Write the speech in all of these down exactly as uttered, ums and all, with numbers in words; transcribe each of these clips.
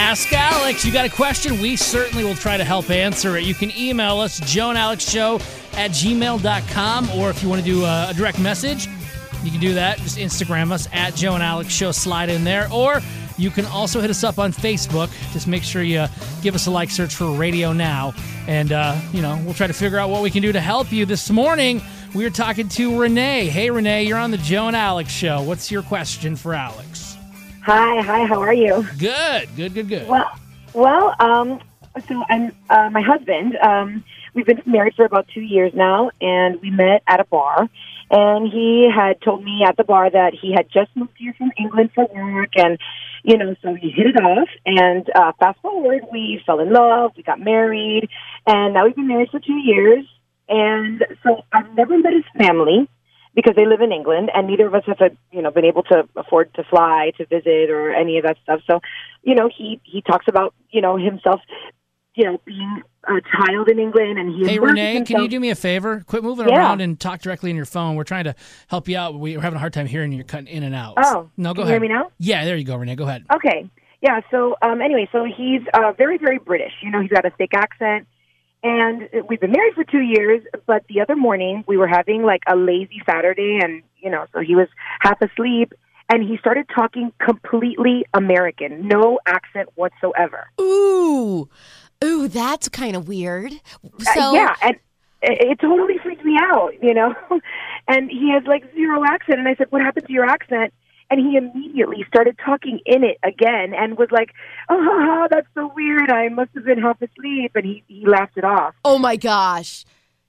Ask Alex. You got a question? We certainly will try to help answer it. You can email us, joe and alex show at gmail dot com, or if you want to do a, a direct message, you can do that. Just Instagram us at Joe and Alex Show. Slide in there. Or you can also hit us up on Facebook. Just make sure you give us a like, search for Radio Now. And, uh, you know, we'll try to figure out what we can do to help you. This morning, we are talking to Renee. Hey, Renee, you're on the Joe and Alex Show. What's your question for Alex? Hi, hi, how are you? Good, good, good, good. Well, well, um, so I'm, uh, my husband, um, we've been married for about two years now, and we met at a bar. And he had told me at the bar that he had just moved here from England for work, and, you know, so he hit it off. And uh, fast forward, we fell in love, we got married, and now we've been married for two years. And so I've never met his family because they live in England, and neither of us have, you know, been able to afford to fly to visit or any of that stuff. So, you know, he, he talks about, you know, himself, you know, being a child in England, and he. Hey, Renee, himself. Can you do me a favor? Quit moving yeah. around and talk directly in your phone. We're trying to help you out. We're having a hard time hearing you. You're cutting in and out. Oh, no, go can ahead. You hear me now? Yeah, there you go, Renee. Go ahead. Okay. Yeah. So, um, anyway, so he's uh, very, very British. You know, he's got a thick accent. And we've been married for two years, but the other morning we were having like a lazy Saturday, and, you know, so he was half asleep, and he started talking completely American, no accent whatsoever. Ooh, ooh, that's kind of weird. So uh, yeah, and it, it totally freaked me out, you know, and he has like zero accent, and I said, what happened to your accent? And he immediately started talking in it again and was like, oh, that's so weird. I must have been half asleep. And he, he laughed it off. Oh, my gosh.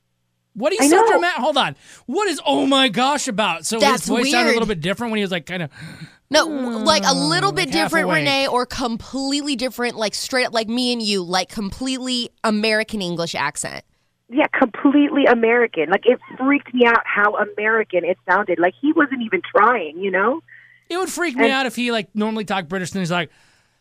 What are you so dramatic? Hold on. What is oh, my gosh about? So that's his voice weird. sounded a little bit different when he was like kind of... No, like a little bit like different, Renee, or completely different, like straight up like me and you, like completely American English accent. Yeah, completely American. Like, it freaked me out how American it sounded. Like, he wasn't even trying, you know? It would freak me and, out if he, like, normally talked British and he's like,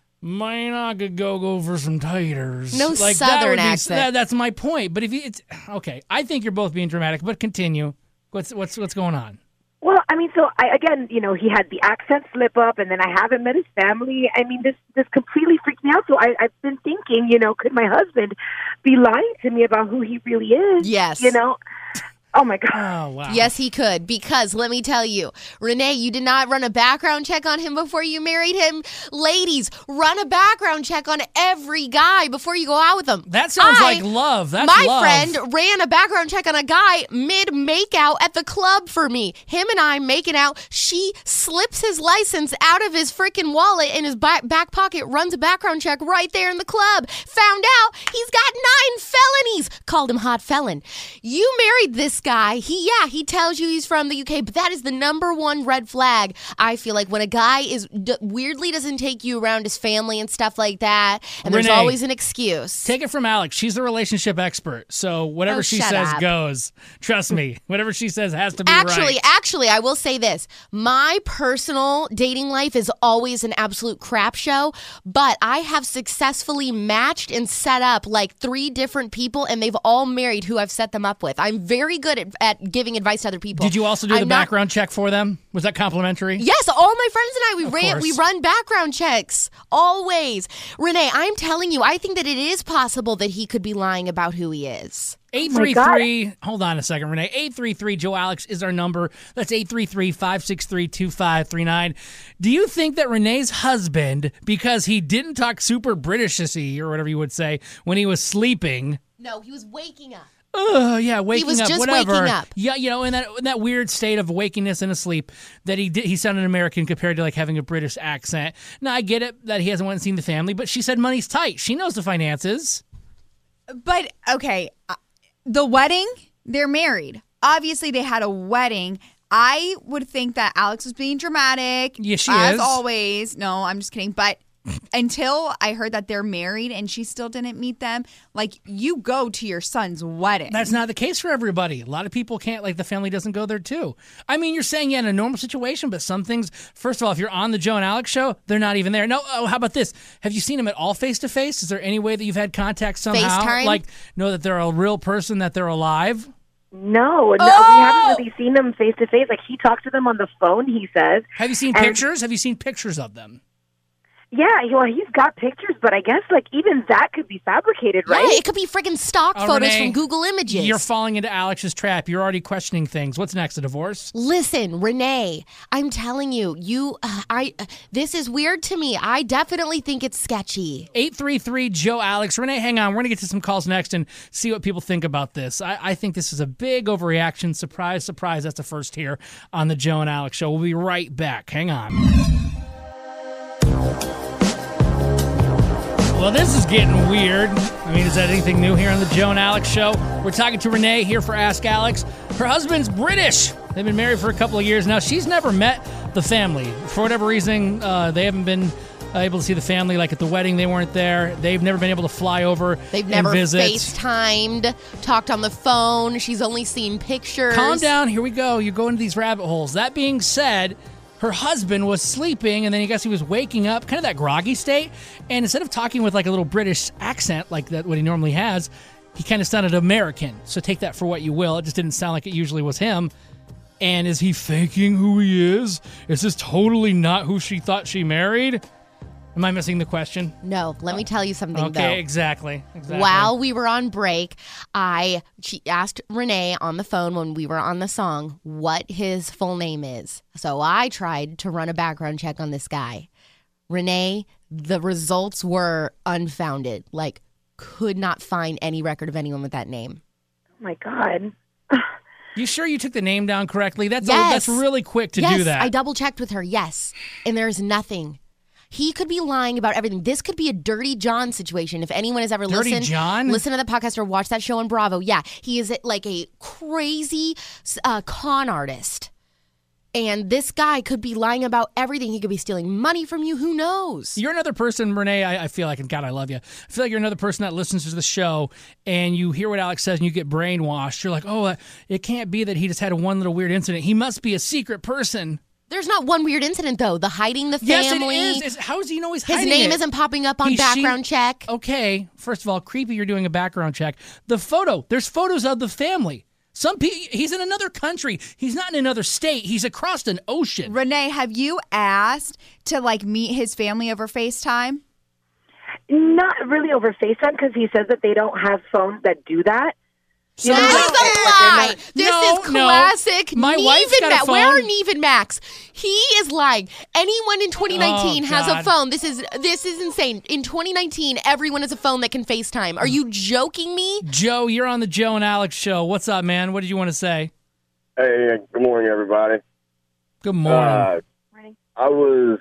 man, I could go go for some taters. No like, Southern that accent. Be, that, that's my point. But if you, it's, okay, I think you're both being dramatic, but continue. What's what's what's going on? Well, I mean, so, I, again, you know, he had the accent slip up, and then I haven't met his family. I mean, this this completely freaked me out. So I, I've been thinking, you know, could my husband be lying to me about who he really is? Yes. You know? Oh, my God. Oh, wow. Yes, he could, because let me tell you, Renee, you did not run a background check on him before you married him. Ladies, run a background check on every guy before you go out with him. That sounds I, like love. That's my love. friend ran a background check on a guy mid-makeout at the club for me. Him and I making out. She slips his license out of his freaking wallet in his back pocket, runs a background check right there in the club. Found out he's got nine felonies. Called him hot felon. You married this guy. He, yeah, he tells you he's from the U K, but that is the number one red flag. I feel like when a guy is d- weirdly doesn't take you around his family and stuff like that, and Renee, there's always an excuse. Take it from Alex. She's the relationship expert, so whatever Oh, she shut says up. goes. Trust me, whatever she says has to be Actually, right. actually, I will say this. My personal dating life is always an absolute crap show, but I have successfully matched and set up like three different people, and they've all married who I've set them up with. I'm very good at, at giving advice to other people. Did you also do I'm the not- background check for them? Was that complimentary? Yes, all my friends and I, we Of ran, course. we run background checks, always. Renee, I'm telling you, I think that it is possible that he could be lying about who he is. eight three three, hold on a second, Renee. eight three three, Joe Alex is our number. That's eight three three, five six three, two five three nine. Do you think that Renee's husband, because he didn't talk super British-y or whatever you would say when he was sleeping... No, he was waking up. Oh, yeah, waking was up, just whatever. waking up. Yeah, you know, in that in that weird state of wakiness and asleep, that he did, he sounded American compared to like having a British accent. Now, I get it that he hasn't went and seen the family, but she said money's tight. She knows the finances. But, okay, uh, the wedding, they're married. Obviously, they had a wedding. I would think that Alex was being dramatic. Yeah, she as is. always. No, I'm just kidding. But until I heard that they're married and she still didn't meet them, like, you go to your son's wedding. That's not the case for everybody. A lot of people can't, like, the family doesn't go there too. I mean, you're saying, yeah, in a normal situation, but some things, first of all, if you're on the Joe and Alex show, they're not even there. No, oh, how about this? Have you seen them at all face to face? Is there any way that you've had contact somehow? FaceTime? Like, know that they're a real person, that they're alive? No, no, Oh! we haven't really seen them face to face. Like, he talks to them on the phone, he says. Have you seen And- pictures? Have you seen pictures of them? Yeah, well, he's got pictures, but I guess like even that could be fabricated, right? Yeah, it could be freaking stock Oh, photos Renee, from Google Images. You're falling into Alex's trap. You're already questioning things. What's next? A divorce? Listen, Renee, I'm telling you, you, uh, I, uh, this is weird to me. I definitely think it's sketchy. eight three three Joe Alex. Renee, hang on. We're going to get to some calls next and see what people think about this. I, I think this is a big overreaction. Surprise, surprise. That's the first here on the Joe and Alex Show. We'll be right back. Hang on. Well, this is getting weird. I mean, is that anything new here on the Joe and Alex Show? We're talking to Renee here for Ask Alex. Her husband's British. They've been married for a couple of years now. She's never met the family. For whatever reason, uh, they haven't been uh, able to see the family. Like at the wedding, they weren't there. They've never been able to fly over They've and never visit. FaceTimed, talked on the phone. She's only seen pictures. Calm down. Here we go. You go into these rabbit holes. That being said, her husband was sleeping, and then I guess he was waking up, kind of that groggy state. And instead of talking with like a little British accent like that, what he normally has, he kind of sounded American. So take that for what you will. It just didn't sound like it usually was him. And is he faking who he is? Is this totally not who she thought she married? Am I missing the question? No, let me tell you something, Okay, though. exactly. exactly. While we were on break, I she asked Renee on the phone when we were on the song what his full name is. So I tried to run a background check on this guy. Renee, the results were unfounded. Like, could not find any record of anyone with that name. Oh my God. You sure you took the name down correctly? That's Yes. a, that's really quick to yes, do that. I double checked with her. Yes, and there's nothing. He could be lying about everything. This could be a Dirty John situation. If anyone has ever Dirty listened, John? listen to the podcast or watch that show on Bravo. Yeah, he is like a crazy uh, con artist. And this guy could be lying about everything. He could be stealing money from you. Who knows? You're another person, Renee, I, I feel like, and God, I love you. I feel like you're another person that listens to the show and you hear what Alex says and you get brainwashed. You're like, oh, uh, it can't be that he just had a one little weird incident. He must be a secret person. There's not one weird incident, though. The hiding the Yes, family. it is. It's, how does he know he's His hiding name it? isn't popping up on He- she- background check. Okay, first of all, creepy you're doing a background check. The photo, there's photos of the family. Some pe- He's in another country. He's not in another state. He's across an ocean. Renee, have you asked to like meet his family over FaceTime? Not really over FaceTime because he says that they don't have phones that do that. So That there's- is a lie. This No, is no. classic. My Neven wife's got a Ma- Where are phone. Neven Max? He is lying. Anyone in twenty nineteen Oh, has a God. phone. This is this is insane. In twenty nineteen, everyone has a phone that can FaceTime. Are you joking me? Joe, you're on the Joe and Alex show. What's up, man? What did you want to say? Hey, good morning, everybody. Good morning. Uh, I was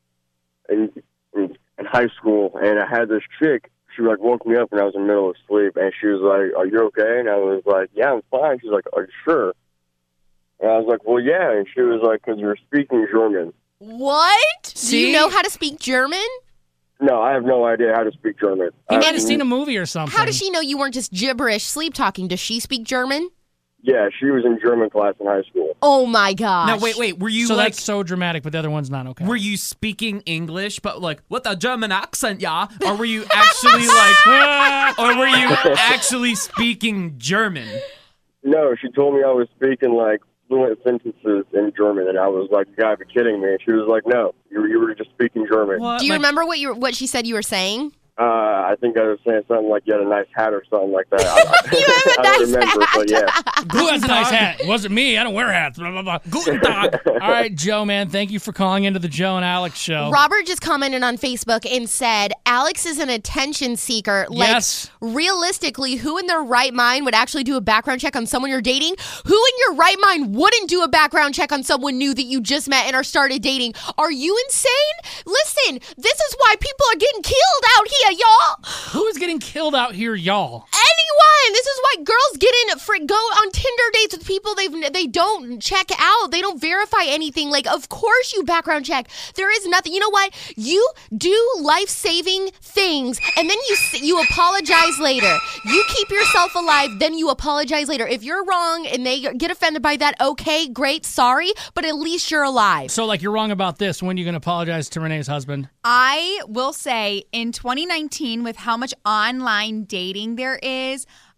in, in in high school, and I had this chick. She like woke me up when I was in the middle of sleep, and she was like, "Are you okay?" And I was like, "Yeah, I'm fine." She's like, "Are you sure?" And I was like, "Well, yeah." And she was like, "Because you're speaking German." What? Do See? you know how to speak German? No, I have no idea how to speak German. He I- might have seen a movie or something. How does she know you weren't just gibberish sleep talking? Does she speak German? Yeah, she was in German class in high school. Oh my gosh. No, wait, wait. Were you So like? that's so dramatic, but the other one's not okay. Were you speaking English, but like with a German accent, yeah? Or were you actually like? Or were you actually speaking German? No, she told me I was speaking like fluent sentences in German, and I was like, "You gotta be kidding me!" And she was like, "No, you you were just speaking German." What? Do you Like, remember what you what she said you were saying? Uh, I think I was saying something like you had a nice hat or something like that. I, You have a I don't nice remember, hat. but yeah. Who has a nice hat? It wasn't me. I don't wear hats. Blah, blah, blah. Guten Tag. All right, Joe, man. Thank you for calling into the Joe and Alex show. Robert just commented on Facebook and said, Alex is an attention seeker. Like, Yes. realistically, who in their right mind would actually do a background check on someone you're dating? Who in your right mind wouldn't do a background check on someone new that you just met and are started dating? Are you insane? Listen, this is why people are getting killed out here, y'all. Who is getting killed out here, y'all? Anyone. This is why girls get in for go on Tinder dates with people they've they don't check out. They don't verify anything. Like, of course you background check. There is nothing. You know what? You do life-saving things, and then you you apologize later. You keep yourself alive, then you apologize later. If you're wrong and they get offended by that, okay, great, sorry, but at least you're alive. So, like, you're wrong about this. When are you going to apologize to Renee's husband? I will say in twenty nineteen, with how much online dating there is,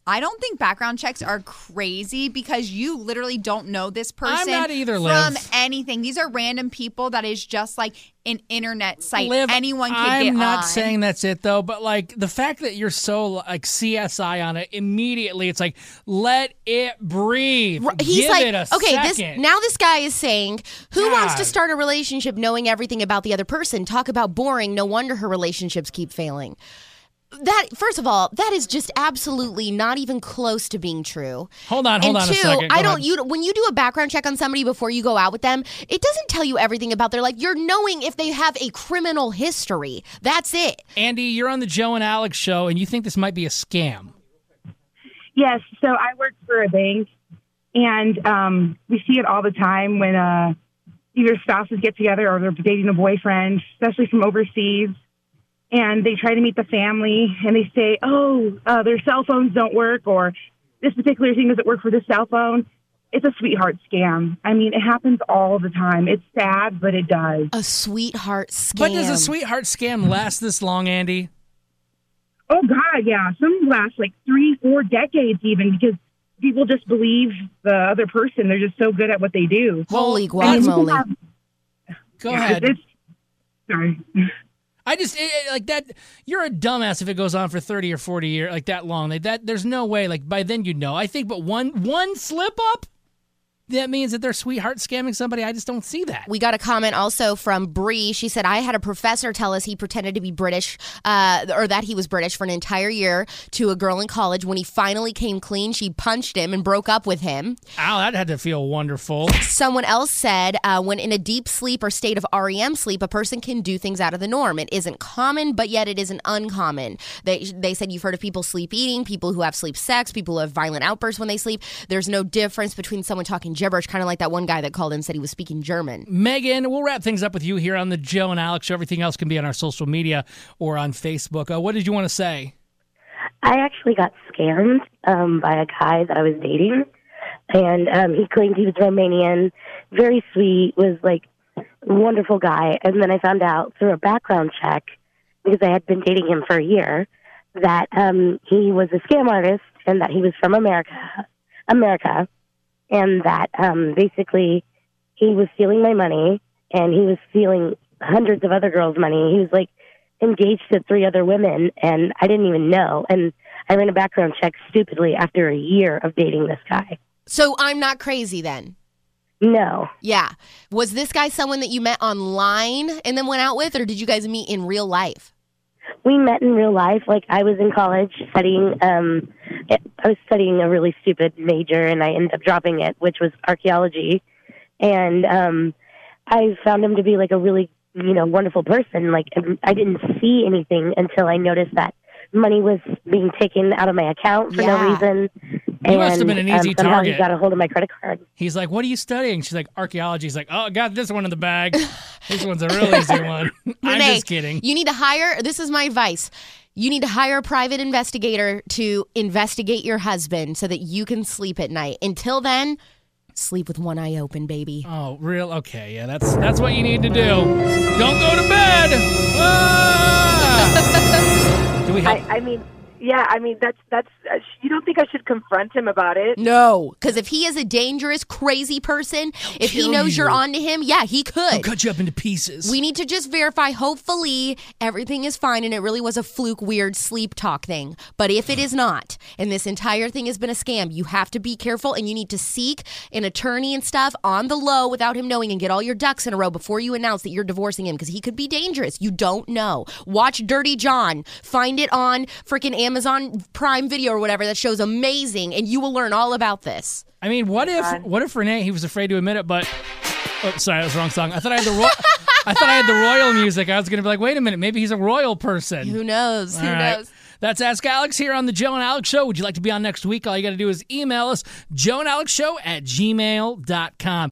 I don't think background checks are crazy because you literally don't know this person I'm not either, from Liv. anything. These are random people that is just like an internet site. Liv, Anyone can I'm get not on. saying that's it though, but like the fact that you're so like C S I on it immediately, it's like let it breathe. R- He's Give like, it a okay, second. this now this guy is saying, who wants to God. start a relationship knowing everything about the other person? Talk about boring. No wonder her relationships keep failing. That first of all, that is just absolutely not even close to being true. Hold on, hold and on two, a second. Go I don't. ahead. You when you do a background check on somebody before you go out with them, it doesn't tell you everything about their life. You're knowing if they have a criminal history. That's it. Andy, you're on the Joe and Alex show, and you think this might be a scam. Yes, so I work for a bank, and um, we see it all the time when uh, either spouses get together or they're dating a boyfriend, especially from overseas, and they try to meet the family, and they say, oh, uh, their cell phones don't work, or this particular thing doesn't work for this cell phone. It's a sweetheart scam. I mean, it happens all the time. It's sad, but it does. A sweetheart scam. But does a sweetheart scam last this long, Andy? Oh, God, yeah. Some last like three, four decades even because people just believe the other person. They're just so good at what they do. Holy Well, guacamole. Go Yeah, ahead. It's, sorry. I just it, it- like that. You're a dumbass if it goes on for thirty or forty years, like that long. Like that, there's no way. Like by then, you know. I think, but one one slip up, that means that they're sweetheart scamming somebody. I just don't see that. We got a comment also from Bree. She said, I had a professor tell us he pretended to be British, uh, or that he was British for an entire year to a girl in college. When he finally came clean, she punched him and broke up with him. Ow, that had to feel wonderful. Someone else said, uh, when in a deep sleep or state of R E M sleep, a person can do things out of the norm. It isn't common, but yet it isn't uncommon. They they said you've heard of people sleep eating, people who have sleep sex, people who have violent outbursts when they sleep. There's no difference between someone talking gibberish, kind of like that one guy that called in and said he was speaking German. Megan, we'll wrap things up with you here on the Joe and Alex show. Everything else can be on our social media or on Facebook. Uh, what did you want to say? I actually got scammed um, by a guy that I was dating, and um, he claimed he was Romanian, very sweet, was like a wonderful guy. And then I found out through a background check, because I had been dating him for a year, that um, he was a scam artist and that he was from America, America, and that um, basically he was stealing my money and he was stealing hundreds of other girls' money. He was like engaged to three other women, and I didn't even know. And I ran a background check stupidly after a year of dating this guy. So I'm not crazy then. No. Yeah. Was this guy someone that you met online and then went out with, or did you guys meet in real life? We met in real life. Like, I was in college studying, um, I was studying a really stupid major, and I ended up dropping it, which was archaeology. And um, I found him to be, like, a really, you know, wonderful person. Like, I didn't see anything until I noticed that money was being taken out of my account for Yeah. no reason. He and must have been an easy um, somehow target. he got a hold of my credit card. He's like, what are you studying? She's like, archaeology. He's like, oh, I got this one in the bag. This one's a real easy one. I'm Renee, just kidding. You need to hire, this is my advice. You need to hire a private investigator to investigate your husband so that you can sleep at night. Until then, sleep with one eye open, baby. Oh, real? Okay, yeah, that's that's what you need to do. Don't go to bed. Ah! Do we help? I, I mean, yeah, I mean, that's, that's, uh, you don't think I should confront him about it? No, because if he is a dangerous, crazy person, if he kill knows you. you're on to him, yeah, he could. I'll cut you up into pieces. We need to just verify, hopefully, everything is fine and it really was a fluke, weird sleep talk thing. But if it is not, and this entire thing has been a scam, you have to be careful and you need to seek an attorney and stuff on the low without him knowing and get all your ducks in a row before you announce that you're divorcing him because he could be dangerous. You don't know. Watch Dirty John. Find it on freaking Amazon Prime Video or whatever. That show's amazing and you will learn all about this. I mean, what if what if Renee? He was afraid to admit it, but oh, sorry, that was the wrong song. I thought I had the ro- I thought I had the royal music. I was gonna be like, wait a minute, maybe he's a royal person. Who knows? All Who right. knows? That's Ask Alex here on the Joe and Alex Show. Would you like to be on next week? All you got to do is email us, joe and alex show at gmail dot com.